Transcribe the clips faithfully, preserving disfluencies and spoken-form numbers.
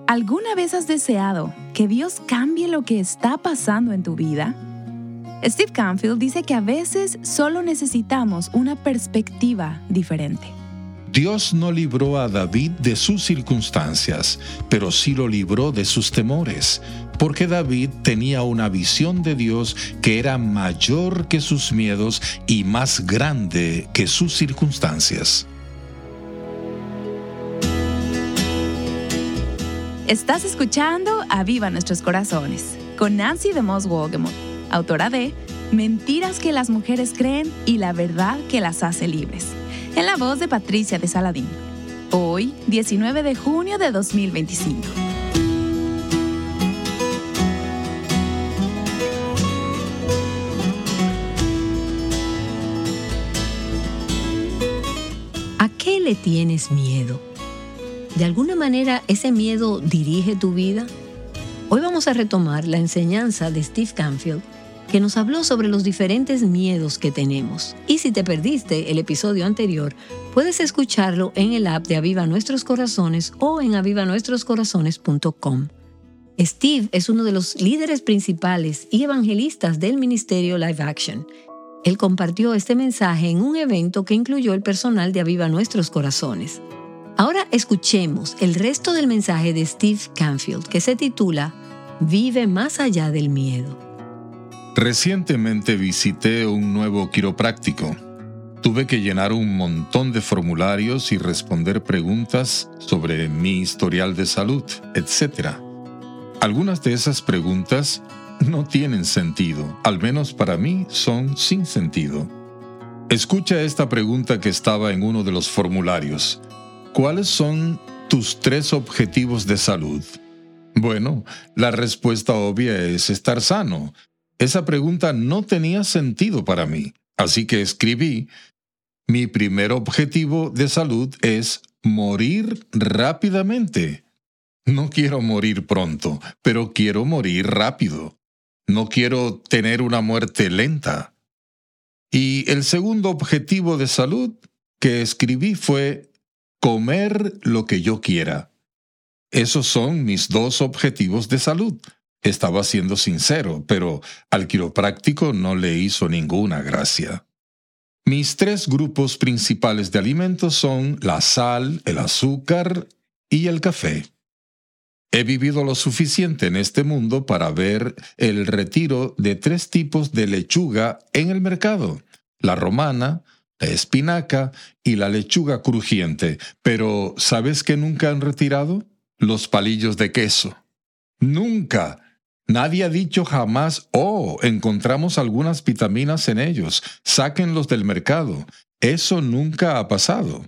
¿Alguna vez has deseado que Dios cambie lo que está pasando en tu vida? Steve Canfield dice que a veces solo necesitamos una perspectiva diferente. Dios no libró a David de sus circunstancias, pero sí lo libró de sus temores, porque David tenía una visión de Dios que era mayor que sus miedos y más grande que sus circunstancias. Estás escuchando Aviva Nuestros Corazones, con Nancy DeMoss Wolgemuth, autora de Mentiras que las mujeres creen y la verdad que las hace libres, en la voz de Patricia de Saladín. Hoy, diecinueve de junio de dos mil veinticinco. ¿A qué le tienes miedo? ¿De alguna manera ese miedo dirige tu vida? Hoy vamos a retomar la enseñanza de Steve Canfield, que nos habló sobre los diferentes miedos que tenemos. Y si te perdiste el episodio anterior, puedes escucharlo en el app de Aviva Nuestros Corazones o en aviva nuestros corazones punto com. Steve es uno de los líderes principales y evangelistas del ministerio Live Action. Él compartió este mensaje en un evento que incluyó el personal de Aviva Nuestros Corazones. Ahora escuchemos el resto del mensaje de Steve Canfield, que se titula Vive más allá del miedo. Recientemente visité un nuevo quiropráctico. Tuve que llenar un montón de formularios y responder preguntas sobre mi historial de salud, etcétera. Algunas de esas preguntas no tienen sentido, al menos para mí son sin sentido. Escucha esta pregunta que estaba en uno de los formularios. ¿Cuáles son tus tres objetivos de salud? Bueno, la respuesta obvia es estar sano. Esa pregunta no tenía sentido para mí, así que escribí, mi primer objetivo de salud es morir rápidamente. No quiero morir pronto, pero quiero morir rápido. No quiero tener una muerte lenta. Y el segundo objetivo de salud que escribí fue comer lo que yo quiera. Esos son mis dos objetivos de salud. Estaba siendo sincero, pero al quiropráctico no le hizo ninguna gracia. Mis tres grupos principales de alimentos son la sal, el azúcar y el café. He vivido lo suficiente en este mundo para ver el retiro de tres tipos de lechuga en el mercado: la romana, la espinaca y la lechuga crujiente. Pero ¿sabes qué nunca han retirado? Los palillos de queso. ¡Nunca! Nadie ha dicho jamás, oh, encontramos algunas vitaminas en ellos, sáquenlos del mercado. Eso nunca ha pasado.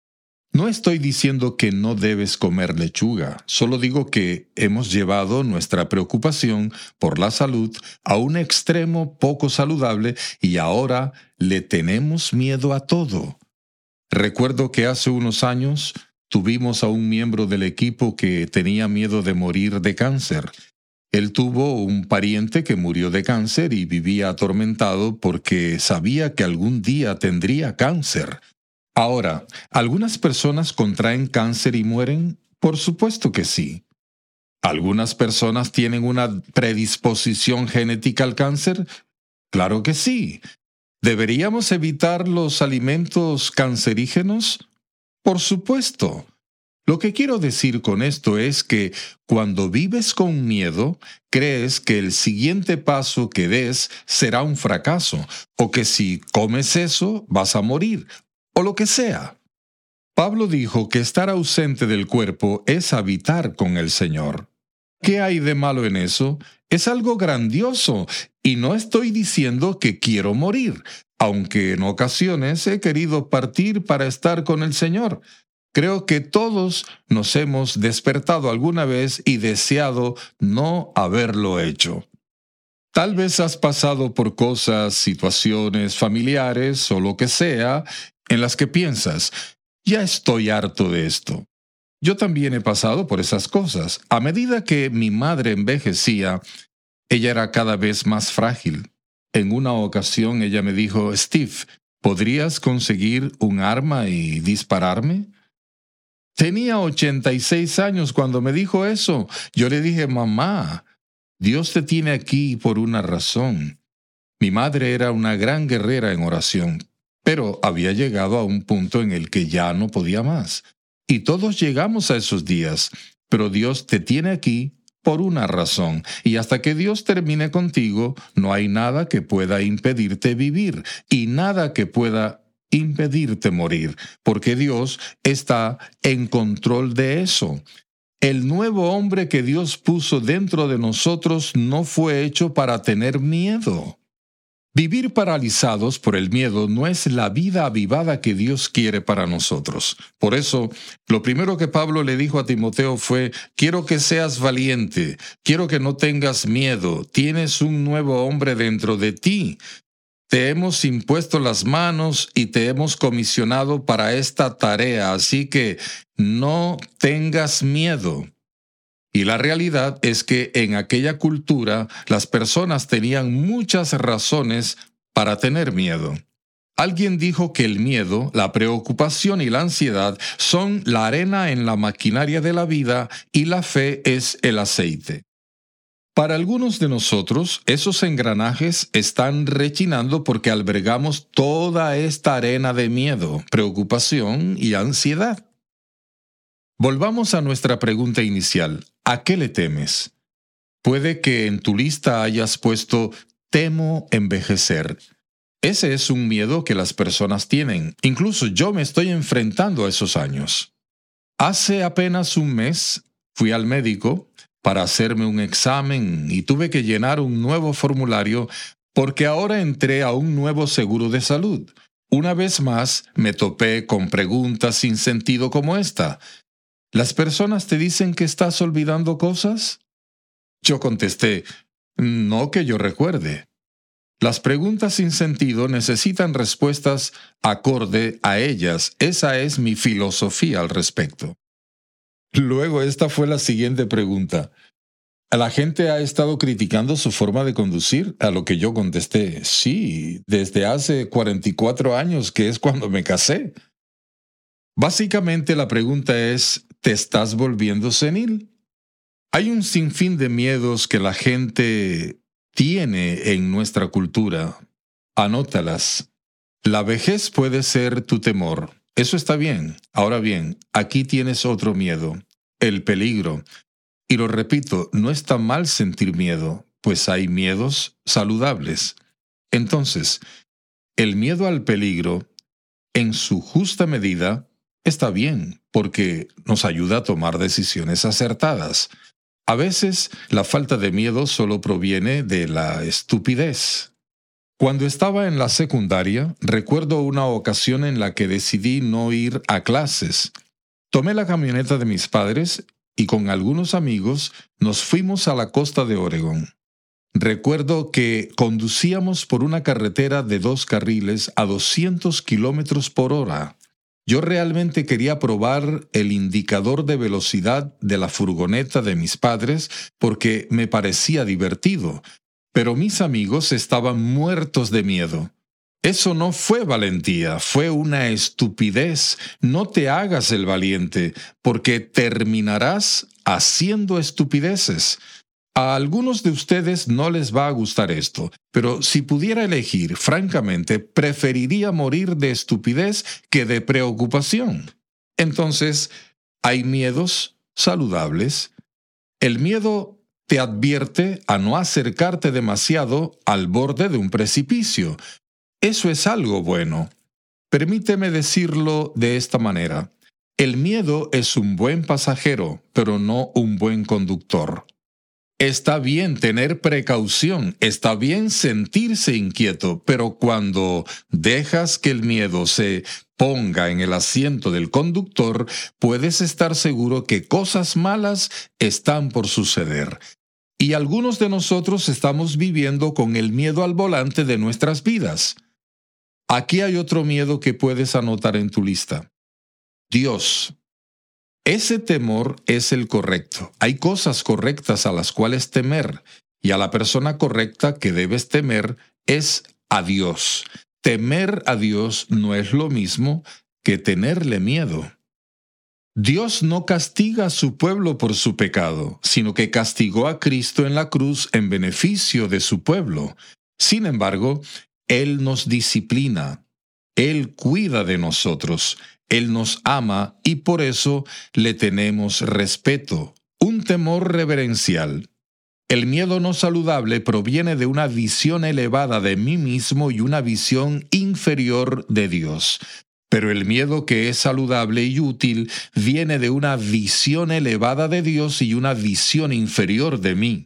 No estoy diciendo que no debes comer lechuga, solo digo que hemos llevado nuestra preocupación por la salud a un extremo poco saludable y ahora le tenemos miedo a todo. Recuerdo que hace unos años tuvimos a un miembro del equipo que tenía miedo de morir de cáncer. Él tuvo un pariente que murió de cáncer y vivía atormentado porque sabía que algún día tendría cáncer. Ahora, ¿algunas personas contraen cáncer y mueren? Por supuesto que sí. ¿Algunas personas tienen una predisposición genética al cáncer? Claro que sí. ¿Deberíamos evitar los alimentos cancerígenos? Por supuesto. Lo que quiero decir con esto es que cuando vives con miedo, crees que el siguiente paso que des será un fracaso, o que si comes eso vas a morir, o lo que sea. Pablo dijo que estar ausente del cuerpo es habitar con el Señor. ¿Qué hay de malo en eso? Es algo grandioso, y no estoy diciendo que quiero morir, aunque en ocasiones he querido partir para estar con el Señor. Creo que todos nos hemos despertado alguna vez y deseado no haberlo hecho. Tal vez has pasado por cosas, situaciones familiares o lo que sea, en las que piensas, ya estoy harto de esto. Yo también he pasado por esas cosas. A medida que mi madre envejecía, ella era cada vez más frágil. En una ocasión ella me dijo, Steve, ¿podrías conseguir un arma y dispararme? Tenía ochenta y seis años cuando me dijo eso. Yo le dije, mamá, Dios te tiene aquí por una razón. Mi madre era una gran guerrera en oración, pero había llegado a un punto en el que ya no podía más. Y todos llegamos a esos días, pero Dios te tiene aquí por una razón. Y hasta que Dios termine contigo, no hay nada que pueda impedirte vivir y nada que pueda impedirte morir, porque Dios está en control de eso. El nuevo hombre que Dios puso dentro de nosotros no fue hecho para tener miedo. Vivir paralizados por el miedo no es la vida avivada que Dios quiere para nosotros. Por eso, lo primero que Pablo le dijo a Timoteo fue, quiero que seas valiente, quiero que no tengas miedo, tienes un nuevo hombre dentro de ti. Te hemos impuesto las manos y te hemos comisionado para esta tarea, así que no tengas miedo. Y la realidad es que en aquella cultura las personas tenían muchas razones para tener miedo. Alguien dijo que el miedo, la preocupación y la ansiedad son la arena en la maquinaria de la vida y la fe es el aceite. Para algunos de nosotros, esos engranajes están rechinando porque albergamos toda esta arena de miedo, preocupación y ansiedad. Volvamos a nuestra pregunta inicial. ¿A qué le temes? Puede que en tu lista hayas puesto temo envejecer. Ese es un miedo que las personas tienen. Incluso yo me estoy enfrentando a esos años. Hace apenas un mes fui al médico para hacerme un examen y tuve que llenar un nuevo formulario porque ahora entré a un nuevo seguro de salud. Una vez más me topé con preguntas sin sentido como esta. ¿Las personas te dicen que estás olvidando cosas? Yo contesté, no que yo recuerde. Las preguntas sin sentido necesitan respuestas acorde a ellas. Esa es mi filosofía al respecto. Luego esta fue la siguiente pregunta. ¿La gente ha estado criticando su forma de conducir? A lo que yo contesté, sí, desde hace cuarenta y cuatro años, que es cuando me casé. Básicamente la pregunta es, ¿te estás volviendo senil? Hay un sinfín de miedos que la gente tiene en nuestra cultura. Anótalas. La vejez puede ser tu temor. Eso está bien. Ahora bien, aquí tienes otro miedo, el peligro. Y lo repito, no está mal sentir miedo, pues hay miedos saludables. Entonces, el miedo al peligro, en su justa medida, está bien, porque nos ayuda a tomar decisiones acertadas. A veces, la falta de miedo solo proviene de la estupidez. Cuando estaba en la secundaria, recuerdo una ocasión en la que decidí no ir a clases. Tomé la camioneta de mis padres y con algunos amigos nos fuimos a la costa de Oregón. Recuerdo que conducíamos por una carretera de dos carriles a doscientos kilómetros por hora. Yo realmente quería probar el indicador de velocidad de la furgoneta de mis padres porque me parecía divertido. Pero mis amigos estaban muertos de miedo. Eso no fue valentía, fue una estupidez. No te hagas el valiente, porque terminarás haciendo estupideces. A algunos de ustedes no les va a gustar esto, pero si pudiera elegir, francamente, preferiría morir de estupidez que de preocupación. Entonces, hay miedos saludables. El miedo te advierte a no acercarte demasiado al borde de un precipicio. Eso es algo bueno. Permíteme decirlo de esta manera. El miedo es un buen pasajero, pero no un buen conductor. Está bien tener precaución, está bien sentirse inquieto, pero cuando dejas que el miedo se ponga en el asiento del conductor, puedes estar seguro que cosas malas están por suceder. Y algunos de nosotros estamos viviendo con el miedo al volante de nuestras vidas. Aquí hay otro miedo que puedes anotar en tu lista. Dios. Ese temor es el correcto. Hay cosas correctas a las cuales temer, y a la persona correcta que debes temer es a Dios. Temer a Dios no es lo mismo que tenerle miedo. Dios no castiga a su pueblo por su pecado, sino que castigó a Cristo en la cruz en beneficio de su pueblo. Sin embargo, Él nos disciplina, Él cuida de nosotros, Él nos ama y por eso le tenemos respeto, un temor reverencial. El miedo no saludable proviene de una visión elevada de mí mismo y una visión inferior de Dios. Pero el miedo que es saludable y útil viene de una visión elevada de Dios y una visión inferior de mí.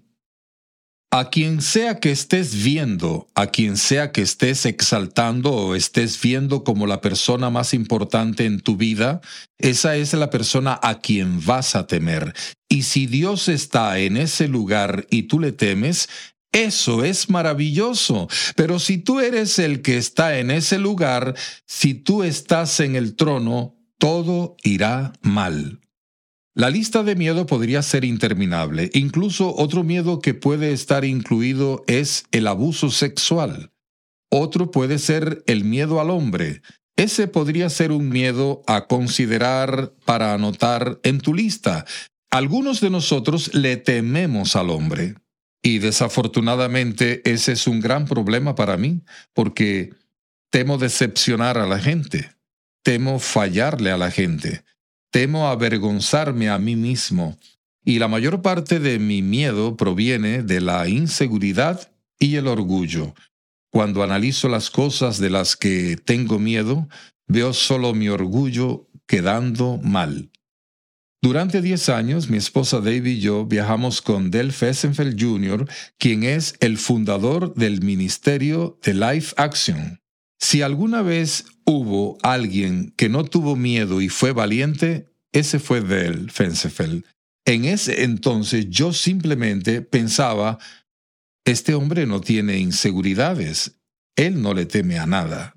A quien sea que estés viendo, a quien sea que estés exaltando o estés viendo como la persona más importante en tu vida, esa es la persona a quien vas a temer. Y si Dios está en ese lugar y tú le temes, eso es maravilloso. Pero si tú eres el que está en ese lugar, si tú estás en el trono, todo irá mal. La lista de miedo podría ser interminable. Incluso otro miedo que puede estar incluido es el abuso sexual. Otro puede ser el miedo al hombre. Ese podría ser un miedo a considerar para anotar en tu lista. Algunos de nosotros le tememos al hombre. Y desafortunadamente ese es un gran problema para mí, porque temo decepcionar a la gente, temo fallarle a la gente, temo avergonzarme a mí mismo, y la mayor parte de mi miedo proviene de la inseguridad y el orgullo. Cuando analizo las cosas de las que tengo miedo, veo solo mi orgullo quedando mal. Durante diez años, mi esposa Dave y yo viajamos con Del Fessenfeld junior, quien es el fundador del ministerio de Life Action. Si alguna vez hubo alguien que no tuvo miedo y fue valiente, ese fue Del Fessenfeld. En ese entonces yo simplemente pensaba, este hombre no tiene inseguridades, él no le teme a nada.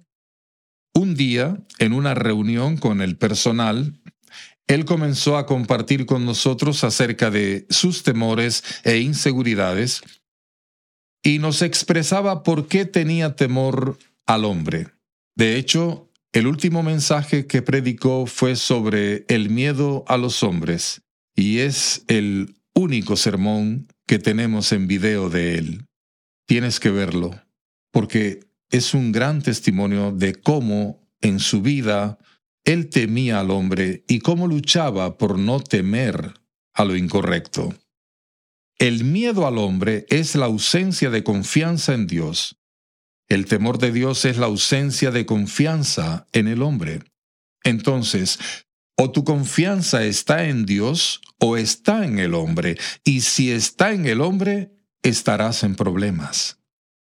Un día, en una reunión con el personal, él comenzó a compartir con nosotros acerca de sus temores e inseguridades y nos expresaba por qué tenía temor al hombre. De hecho, el último mensaje que predicó fue sobre el miedo a los hombres y es el único sermón que tenemos en video de él. Tienes que verlo, porque es un gran testimonio de cómo en su vida él temía al hombre y cómo luchaba por no temer a lo incorrecto. El miedo al hombre es la ausencia de confianza en Dios. El temor de Dios es la ausencia de confianza en el hombre. Entonces, o tu confianza está en Dios o está en el hombre, y si está en el hombre, estarás en problemas.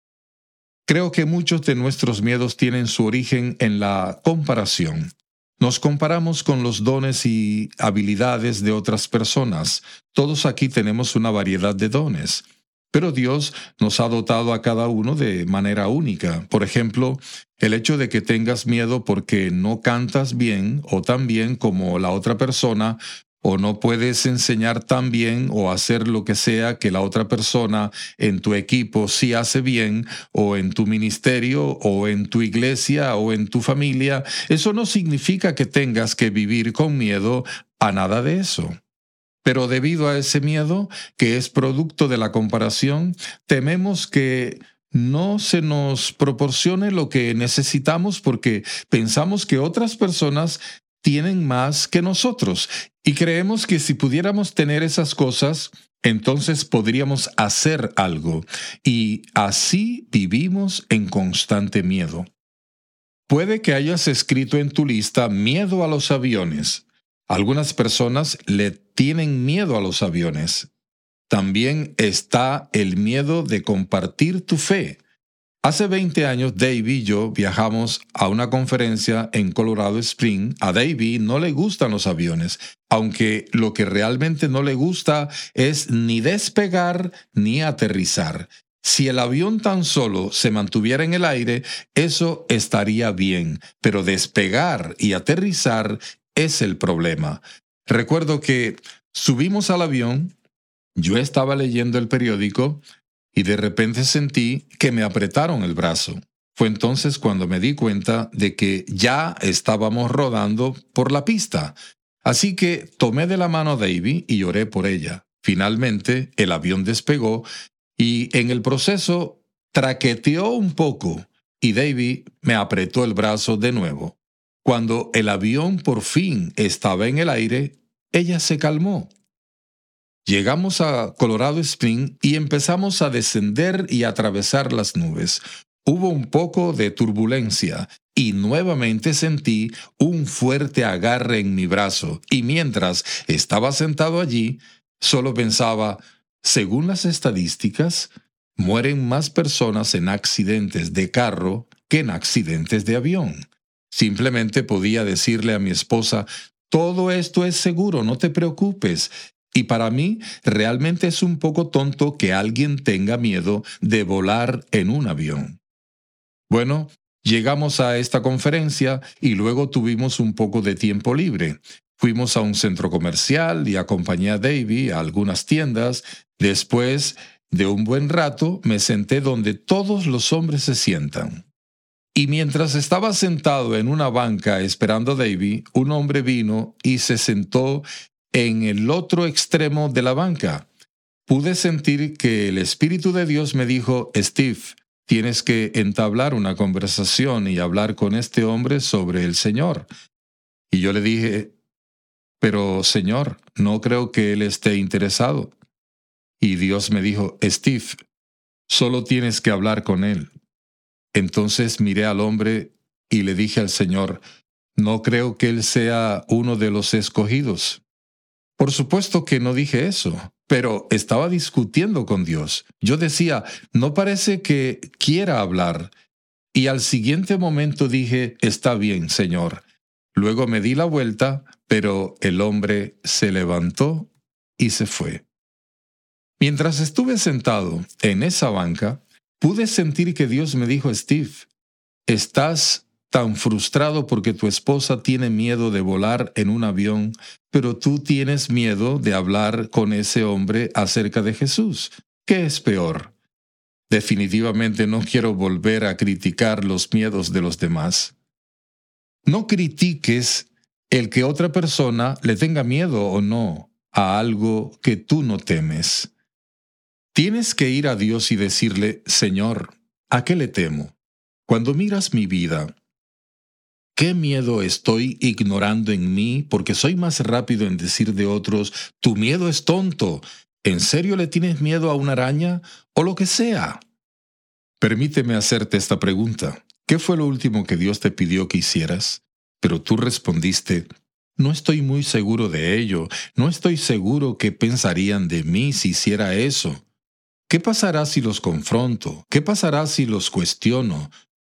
Creo que muchos de nuestros miedos tienen su origen en la comparación. Nos comparamos con los dones y habilidades de otras personas. Todos aquí tenemos una variedad de dones, pero Dios nos ha dotado a cada uno de manera única. Por ejemplo, el hecho de que tengas miedo porque no cantas bien o tan bien como la otra persona, o no puedes enseñar tan bien o hacer lo que sea que la otra persona en tu equipo sí hace bien, o en tu ministerio, o en tu iglesia, o en tu familia, eso no significa que tengas que vivir con miedo a nada de eso. Pero debido a ese miedo, que es producto de la comparación, tememos que no se nos proporcione lo que necesitamos porque pensamos que otras personas tienen más que nosotros y creemos que si pudiéramos tener esas cosas, entonces podríamos hacer algo, y así vivimos en constante miedo. Puede que hayas escrito en tu lista miedo a los aviones. Algunas personas le tienen miedo a los aviones. También está el miedo de compartir tu fe. Hace veinte años, Dave y yo viajamos a una conferencia en Colorado Springs. A Dave no le gustan los aviones, aunque lo que realmente no le gusta es ni despegar ni aterrizar. Si el avión tan solo se mantuviera en el aire, eso estaría bien, pero despegar y aterrizar es el problema. Recuerdo que subimos al avión, yo estaba leyendo el periódico, y de repente sentí que me apretaron el brazo. Fue entonces cuando me di cuenta de que ya estábamos rodando por la pista. Así que tomé de la mano a Davy y oré por ella. Finalmente, el avión despegó y en el proceso traqueteó un poco y Davy me apretó el brazo de nuevo. Cuando el avión por fin estaba en el aire, ella se calmó. Llegamos a Colorado Springs y empezamos a descender y atravesar las nubes. Hubo un poco de turbulencia y nuevamente sentí un fuerte agarre en mi brazo y mientras estaba sentado allí, solo pensaba, según las estadísticas, mueren más personas en accidentes de carro que en accidentes de avión. Simplemente podía decirle a mi esposa, todo esto es seguro, no te preocupes. Y para mí, realmente es un poco tonto que alguien tenga miedo de volar en un avión. Bueno, llegamos a esta conferencia y luego tuvimos un poco de tiempo libre. Fuimos a un centro comercial y acompañé a Davy a algunas tiendas. Después de un buen rato, me senté donde todos los hombres se sientan. Y mientras estaba sentado en una banca esperando a Davy, un hombre vino y se sentó en el otro extremo de la banca. Pude sentir que el Espíritu de Dios me dijo, Steve, tienes que entablar una conversación y hablar con este hombre sobre el Señor. Y yo le dije, pero Señor, no creo que él esté interesado. Y Dios me dijo, Steve, solo tienes que hablar con él. Entonces miré al hombre y le dije al Señor, no creo que él sea uno de los escogidos. Por supuesto que no dije eso, pero estaba discutiendo con Dios. Yo decía, no parece que quiera hablar. Y al siguiente momento dije, está bien, Señor. Luego me di la vuelta, pero el hombre se levantó y se fue. Mientras estuve sentado en esa banca, pude sentir que Dios me dijo, Steve, estás tan frustrado porque tu esposa tiene miedo de volar en un avión, pero tú tienes miedo de hablar con ese hombre acerca de Jesús. ¿Qué es peor? Definitivamente no quiero volver a criticar los miedos de los demás. No critiques el que otra persona le tenga miedo o no a algo que tú no temes. Tienes que ir a Dios y decirle, Señor, ¿a qué le temo? Cuando miras mi vida, ¿qué miedo estoy ignorando en mí porque soy más rápido en decir de otros, tu miedo es tonto? ¿En serio le tienes miedo a una araña? O lo que sea. Permíteme hacerte esta pregunta. ¿Qué fue lo último que Dios te pidió que hicieras? Pero tú respondiste, no estoy muy seguro de ello. No estoy seguro qué pensarían de mí si hiciera eso. ¿Qué pasará si los confronto? ¿Qué pasará si los cuestiono?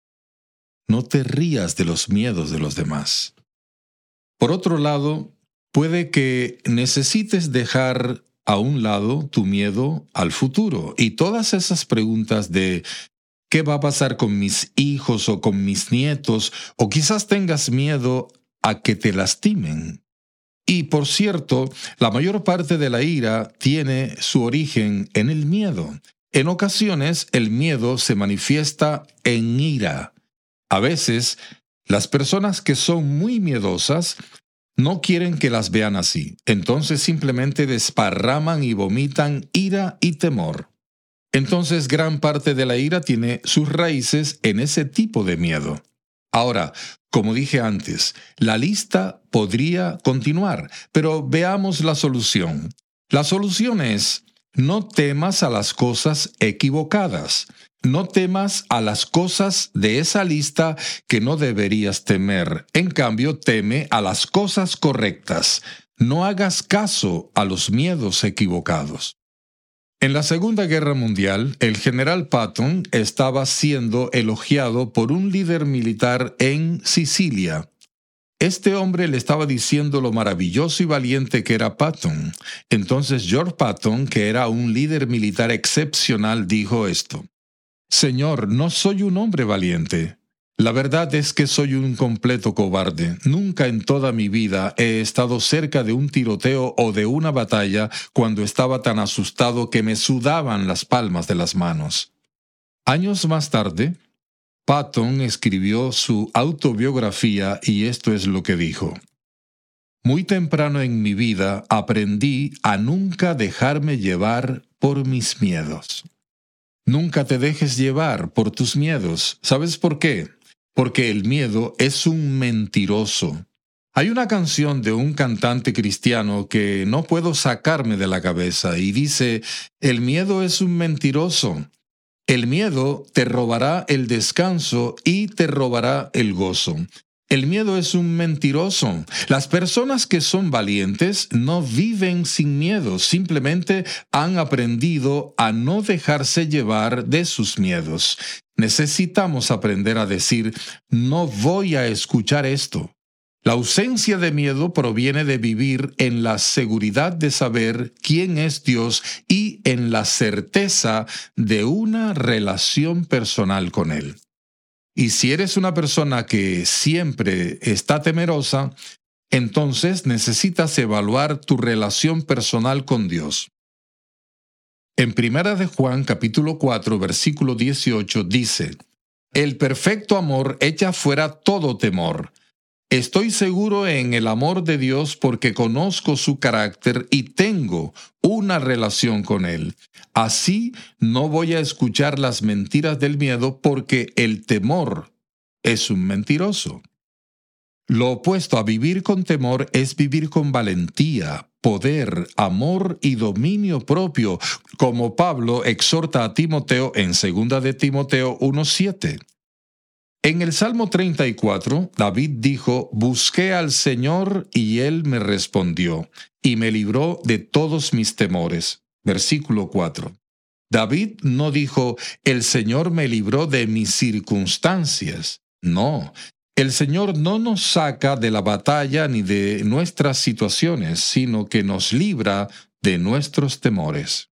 No te rías de los miedos de los demás. Por otro lado, puede que necesites dejar a un lado tu miedo al futuro y todas esas preguntas de ¿qué va a pasar con mis hijos o con mis nietos? O quizás tengas miedo a que te lastimen. Y por cierto, la mayor parte de la ira tiene su origen en el miedo. En ocasiones, el miedo se manifiesta en ira. A veces, las personas que son muy miedosas no quieren que las vean así. Entonces simplemente desparraman y vomitan ira y temor. Entonces gran parte de la ira tiene sus raíces en ese tipo de miedo. Ahora, como dije antes, la lista podría continuar, pero veamos la solución. La solución es, no temas a las cosas equivocadas. No temas a las cosas de esa lista que no deberías temer. En cambio, teme a las cosas correctas. No hagas caso a los miedos equivocados. En la Segunda Guerra Mundial, el general Patton estaba siendo elogiado por un líder militar en Sicilia. Este hombre le estaba diciendo lo maravilloso y valiente que era Patton. Entonces George Patton, que era un líder militar excepcional, dijo esto. Señor, no soy un hombre valiente. La verdad es que soy un completo cobarde. Nunca en toda mi vida he estado cerca de un tiroteo o de una batalla cuando estaba tan asustado que me sudaban las palmas de las manos. Años más tarde, Patton escribió su autobiografía y esto es lo que dijo. Muy temprano en mi vida aprendí a nunca dejarme llevar por mis miedos. Nunca te dejes llevar por tus miedos. ¿Sabes por qué? Porque el miedo es un mentiroso. Hay una canción de un cantante cristiano que no puedo sacarme de la cabeza y dice, el miedo es un mentiroso. El miedo te robará el descanso y te robará el gozo. El miedo es un mentiroso. Las personas que son valientes no viven sin miedo, simplemente han aprendido a no dejarse llevar de sus miedos. Necesitamos aprender a decir, no voy a escuchar esto. La ausencia de miedo proviene de vivir en la seguridad de saber quién es Dios y en la certeza de una relación personal con Él. Y si eres una persona que siempre está temerosa, entonces necesitas evaluar tu relación personal con Dios. En Primera de Juan, capítulo cuatro, versículo dieciocho, dice, el perfecto amor echa fuera todo temor. Estoy seguro en el amor de Dios porque conozco su carácter y tengo una relación con Él. Así no voy a escuchar las mentiras del miedo porque el temor es un mentiroso. Lo opuesto a vivir con temor es vivir con valentía, poder, amor y dominio propio, como Pablo exhorta a Timoteo en segunda de Timoteo uno siete. En el Salmo treinta y cuatro, David dijo, busqué al Señor y Él me respondió, y me libró de todos mis temores. Versículo cuatro. David no dijo, el Señor me libró de mis circunstancias. No, el Señor no nos saca de la batalla ni de nuestras situaciones, sino que nos libra de nuestros temores.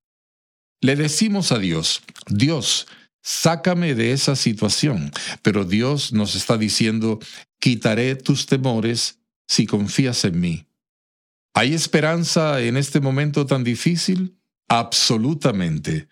Le decimos a Dios, Dios, sácame de esa situación, pero Dios nos está diciendo, quitaré tus temores si confías en mí. ¿Hay esperanza en este momento tan difícil? Absolutamente.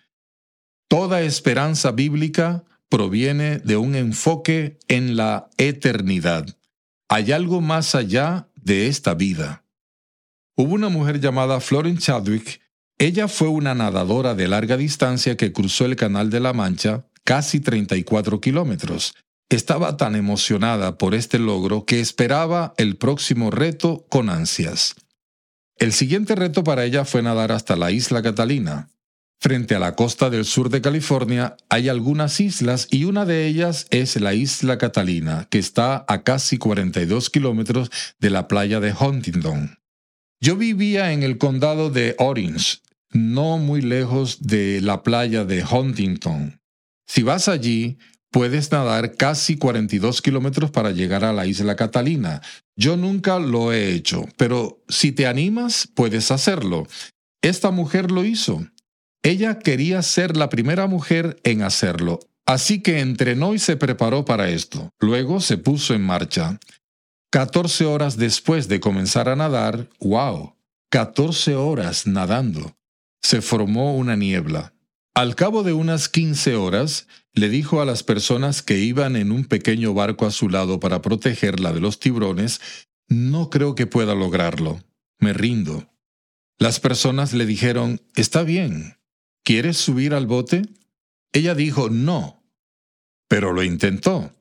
Toda esperanza bíblica proviene de un enfoque en la eternidad. Hay algo más allá de esta vida. Hubo una mujer llamada Florence Chadwick. Ella fue una nadadora de larga distancia que cruzó el Canal de la Mancha, casi treinta y cuatro kilómetros. Estaba tan emocionada por este logro que esperaba el próximo reto con ansias. El siguiente reto para ella fue nadar hasta la isla Catalina. Frente a la costa del sur de California hay algunas islas y una de ellas es la isla Catalina, que está a casi cuarenta y dos kilómetros de la playa de Huntington. Yo vivía en el condado de Orange, no muy lejos de la playa de Huntington. Si vas allí, puedes nadar casi cuarenta y dos kilómetros para llegar a la isla Catalina. Yo nunca lo he hecho, pero si te animas, puedes hacerlo. Esta mujer lo hizo. Ella quería ser la primera mujer en hacerlo, así que entrenó y se preparó para esto. Luego se puso en marcha. catorce horas después de comenzar a nadar, ¡wow! catorce horas nadando. Se formó una niebla. Al cabo de unas quince horas, le dijo a las personas que iban en un pequeño barco a su lado para protegerla de los tiburones, no creo que pueda lograrlo. Me rindo. Las personas le dijeron, está bien. ¿Quieres subir al bote? Ella dijo, no. Pero lo intentó.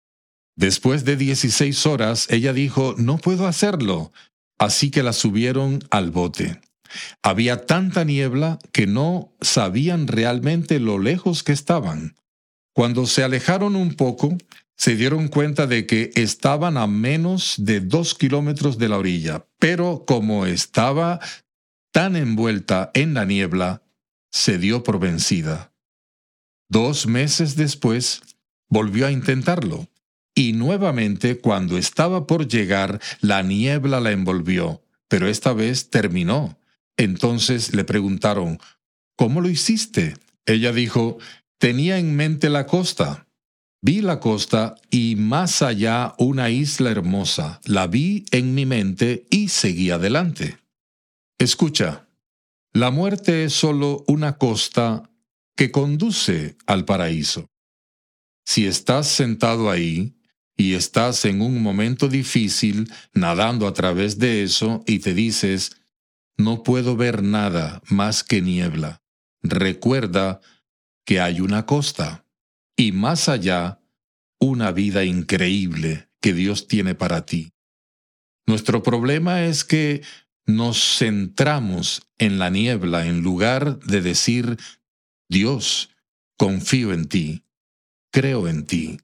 Después de dieciséis horas, ella dijo, no puedo hacerlo. Así que la subieron al bote. Había tanta niebla que no sabían realmente lo lejos que estaban. Cuando se alejaron un poco, se dieron cuenta de que estaban a menos de dos kilómetros de la orilla, pero como estaba tan envuelta en la niebla, se dio por vencida. Dos meses después, volvió a intentarlo, y nuevamente cuando estaba por llegar, la niebla la envolvió, pero esta vez terminó. Entonces le preguntaron, ¿cómo lo hiciste? Ella dijo, tenía en mente la costa. Vi la costa y más allá una isla hermosa. La vi en mi mente y seguí adelante. Escucha, la muerte es solo una costa que conduce al paraíso. Si estás sentado ahí y estás en un momento difícil nadando a través de eso y te dices, no puedo ver nada más que niebla. Recuerda que hay una costa y más allá una vida increíble que Dios tiene para ti. Nuestro problema es que nos centramos en la niebla en lugar de decir, Dios, confío en ti, creo en ti.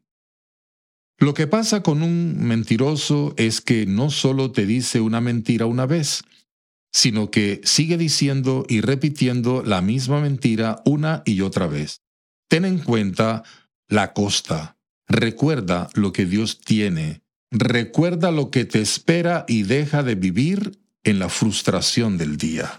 Lo que pasa con un mentiroso es que no solo te dice una mentira una vez, sino que sigue diciendo y repitiendo la misma mentira una y otra vez. Ten en cuenta la costa. Recuerda lo que Dios tiene. Recuerda lo que te espera y deja de vivir en la frustración del día.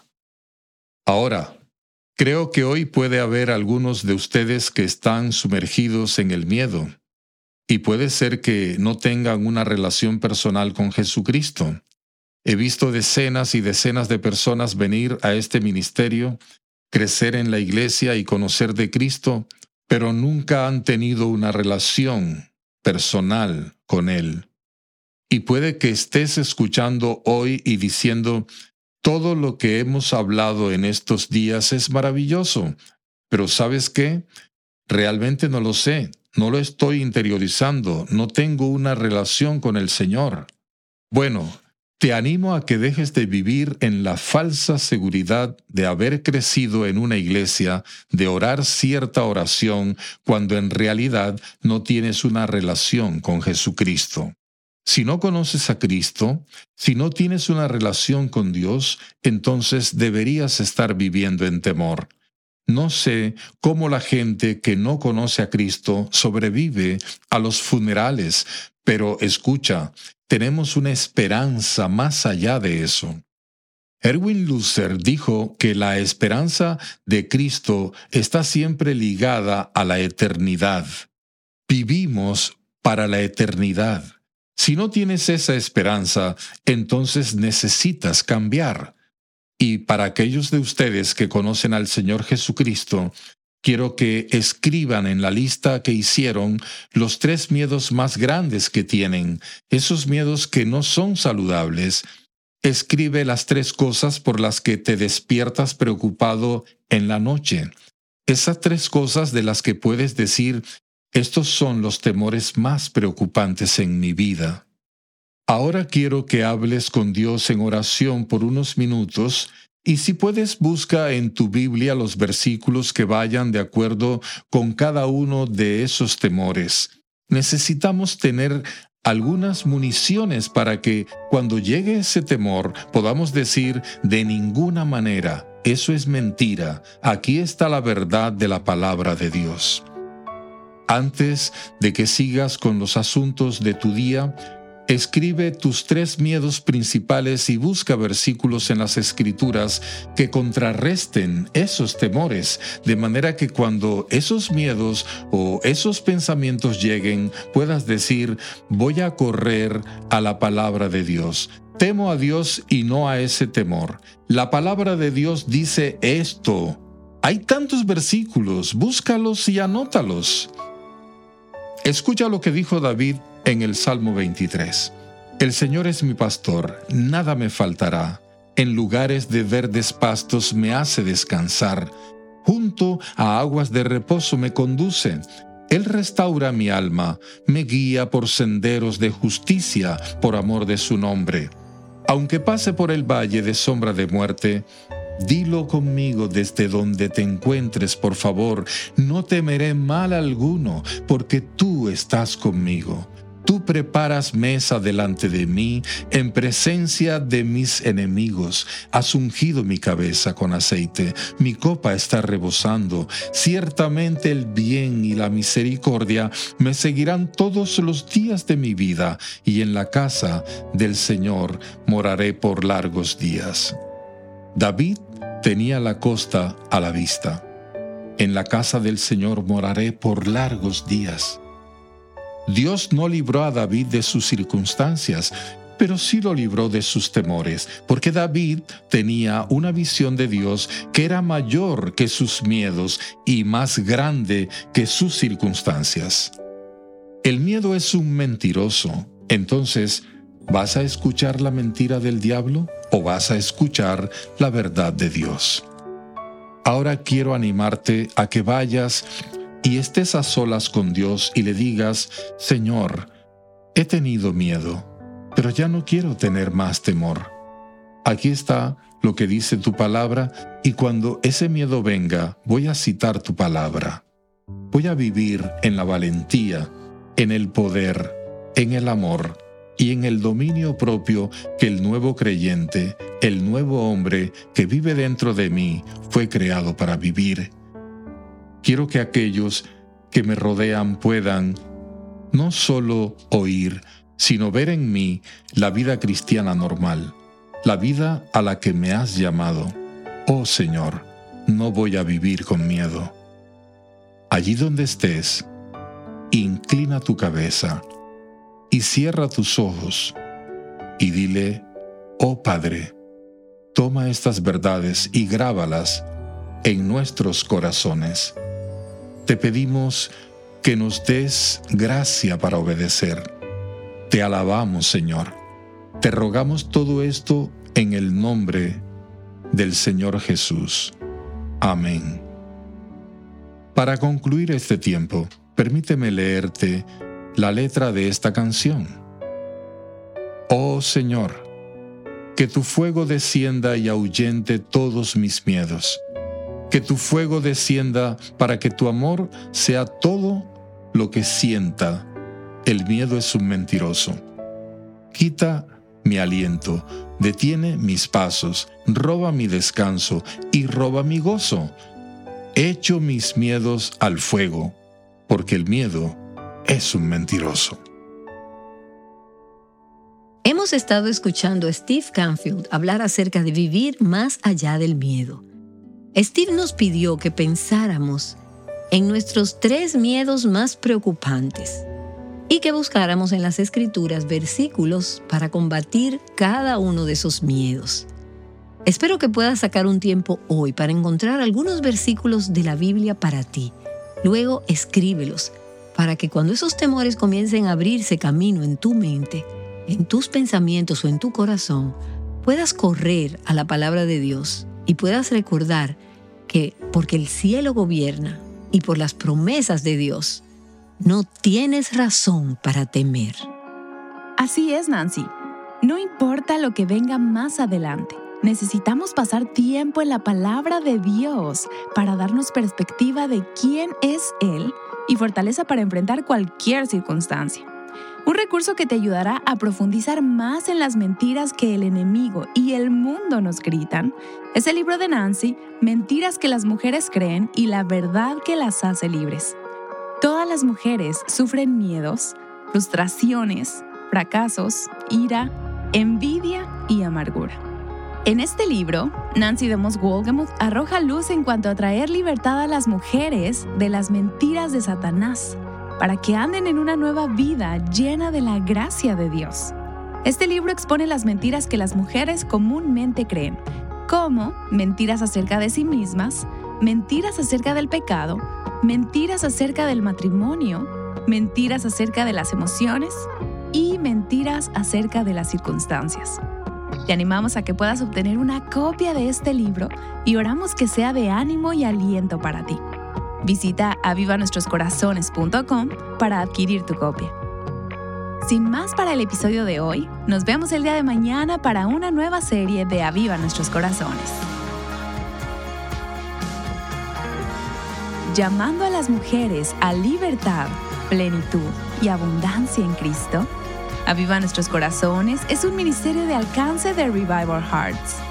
Ahora, creo que hoy puede haber algunos de ustedes que están sumergidos en el miedo y puede ser que no tengan una relación personal con Jesucristo. He visto decenas y decenas de personas venir a este ministerio, crecer en la iglesia y conocer de Cristo, pero nunca han tenido una relación personal con Él. Y puede que estés escuchando hoy y diciendo, todo lo que hemos hablado en estos días es maravilloso, pero ¿sabes qué? Realmente no lo sé, no lo estoy interiorizando, no tengo una relación con el Señor. Bueno, te animo a que dejes de vivir en la falsa seguridad de haber crecido en una iglesia, de orar cierta oración, cuando en realidad no tienes una relación con Jesucristo. Si no conoces a Cristo, si no tienes una relación con Dios, entonces deberías estar viviendo en temor. No sé cómo la gente que no conoce a Cristo sobrevive a los funerales, pero escucha, tenemos una esperanza más allá de eso. Erwin Lutzer dijo que la esperanza de Cristo está siempre ligada a la eternidad. Vivimos para la eternidad. Si no tienes esa esperanza, entonces necesitas cambiar. Y para aquellos de ustedes que conocen al Señor Jesucristo, quiero que escriban en la lista que hicieron los tres miedos más grandes que tienen, esos miedos que no son saludables. Escribe las tres cosas por las que te despiertas preocupado en la noche. Esas tres cosas de las que puedes decir, estos son los temores más preocupantes en mi vida. Ahora quiero que hables con Dios en oración por unos minutos y si puedes busca en tu Biblia los versículos que vayan de acuerdo con cada uno de esos temores. Necesitamos tener algunas municiones para que cuando llegue ese temor podamos decir de ninguna manera, eso es mentira, aquí está la verdad de la palabra de Dios. Antes de que sigas con los asuntos de tu día, escribe tus tres miedos principales y busca versículos en las Escrituras que contrarresten esos temores, de manera que cuando esos miedos o esos pensamientos lleguen, puedas decir, voy a correr a la palabra de Dios. Temo a Dios y no a ese temor. La palabra de Dios dice esto. Hay tantos versículos, búscalos y anótalos. Escucha lo que dijo David en el Salmo veintitrés. El Señor es mi pastor, nada me faltará. En lugares de verdes pastos me hace descansar. Junto a aguas de reposo me conduce. Él restaura mi alma, me guía por senderos de justicia por amor de su nombre. Aunque pase por el valle de sombra de muerte, dilo conmigo desde donde te encuentres, por favor. No temeré mal alguno, porque tú estás conmigo. Tú preparas mesa delante de mí, en presencia de mis enemigos. Has ungido mi cabeza con aceite, mi copa está rebosando. Ciertamente el bien y la misericordia me seguirán todos los días de mi vida, y en la casa del Señor moraré por largos días. David tenía la costa a la vista. En la casa del Señor moraré por largos días. Dios no libró a David de sus circunstancias, pero sí lo libró de sus temores, porque David tenía una visión de Dios que era mayor que sus miedos y más grande que sus circunstancias. El miedo es un mentiroso. Entonces, ¿vas a escuchar la mentira del diablo o vas a escuchar la verdad de Dios? Ahora quiero animarte a que vayas y estés a solas con Dios y le digas: Señor, he tenido miedo, pero ya no quiero tener más temor. Aquí está lo que dice tu palabra, y cuando ese miedo venga, voy a citar tu palabra. Voy a vivir en la valentía, en el poder, en el amor y en el dominio propio que el nuevo creyente, el nuevo hombre que vive dentro de mí, fue creado para vivir. Quiero que aquellos que me rodean puedan no solo oír, sino ver en mí la vida cristiana normal, la vida a la que me has llamado. Oh Señor, no voy a vivir con miedo. Allí donde estés, inclina tu cabeza y cierra tus ojos y dile: oh Padre, toma estas verdades y grábalas en nuestros corazones. Te pedimos que nos des gracia para obedecer. Te alabamos, Señor. Te rogamos todo esto en el nombre del Señor Jesús. Amén. Para concluir este tiempo, permíteme leerte la letra de esta canción. Oh Señor, que tu fuego descienda y ahuyente todos mis miedos. Que tu fuego descienda para que tu amor sea todo lo que sienta. El miedo es un mentiroso. Quita mi aliento, detiene mis pasos, roba mi descanso y roba mi gozo. Echo mis miedos al fuego, porque el miedo es un mentiroso. Hemos estado escuchando a Steve Canfield hablar acerca de vivir más allá del miedo. Steve nos pidió que pensáramos en nuestros tres miedos más preocupantes y que buscáramos en las Escrituras versículos para combatir cada uno de esos miedos. Espero que puedas sacar un tiempo hoy para encontrar algunos versículos de la Biblia para ti. Luego escríbelos para que cuando esos temores comiencen a abrirse camino en tu mente, en tus pensamientos o en tu corazón, puedas correr a la palabra de Dios y puedas recordar que porque el cielo gobierna y por las promesas de Dios, no tienes razón para temer. Así es, Nancy. No importa lo que venga más adelante. Necesitamos pasar tiempo en la palabra de Dios para darnos perspectiva de quién es Él y fortaleza para enfrentar cualquier circunstancia. Un recurso que te ayudará a profundizar más en las mentiras que el enemigo y el mundo nos gritan es el libro de Nancy, Mentiras que las mujeres creen y la verdad que las hace libres. Todas las mujeres sufren miedos, frustraciones, fracasos, ira, envidia y amargura. En este libro, Nancy DeMoss Wolgemuth arroja luz en cuanto a traer libertad a las mujeres de las mentiras de Satanás, para que anden en una nueva vida llena de la gracia de Dios. Este libro expone las mentiras que las mujeres comúnmente creen, como mentiras acerca de sí mismas, mentiras acerca del pecado, mentiras acerca del matrimonio, mentiras acerca de las emociones y mentiras acerca de las circunstancias. Te animamos a que puedas obtener una copia de este libro y oramos que sea de ánimo y aliento para ti. Visita aviva nuestros corazones punto com para adquirir tu copia. Sin más para el episodio de hoy, nos vemos el día de mañana para una nueva serie de Aviva Nuestros Corazones. Llamando a las mujeres a libertad, plenitud y abundancia en Cristo, Aviva Nuestros Corazones es un ministerio de alcance de Revive Our Hearts.